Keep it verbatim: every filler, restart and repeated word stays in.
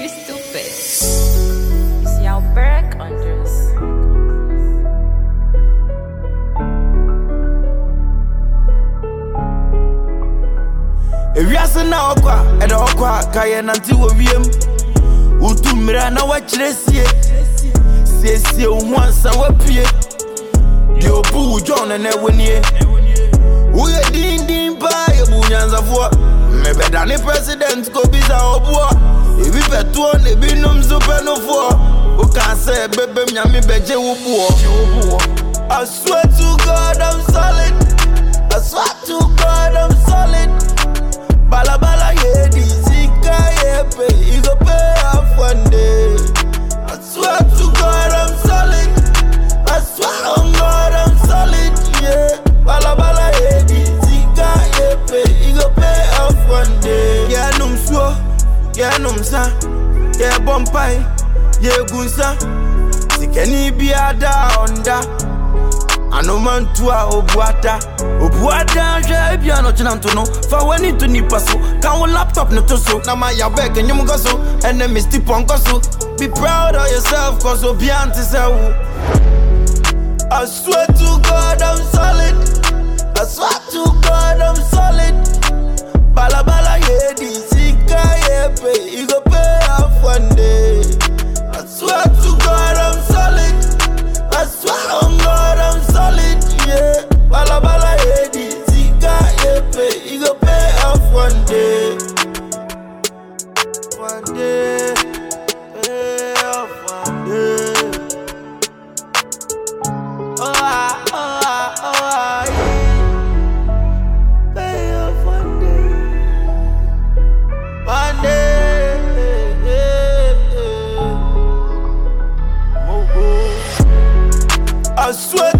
stupid. See how Berg unders. If you are now, and all quack, I am until we am. Utu Mirana, what you see? Says you once our peer. Your boo, John, and every year. We are ding ding by a bunyan of what? Maybe Danny President go be our boy. If we bet one, the binum super no four. Who can say, baby, Yami Beje Wubu? I swear to God, I'm solid. I swear to God, I'm solid. Bala bala yeah, this yeah, pay. You go pay off one day. I swear to God I'm solid. I swear on God I'm solid, yeah. Bala bala yeah, this yeah, pay. You go pay off one day. Yeah, num swo, yeah num sa, yeah bompai, yeah gunsa. Sikeni bi ada onda. Anoman tua obuata Obuata je bia no chinanto no Fa wani to nipa so Kan wo laptop no to so Na ma ya back and you go so Enemy still pon go so Be proud of yourself cause obi anti say wo I swear to God I'm solid I swear to God I'm solid Bala bala yeah this yeah pay You go pay off one day I swear to God I'm solid I swear on God I'm solid, yeah. Bala bala yeah, this yeah, pay. You go pay off one day. One day, pay off one day. Oh ah, oh ah, oh ah, yeah. Pay off one day. One day, yeah, yeah. Oh, oh. I swear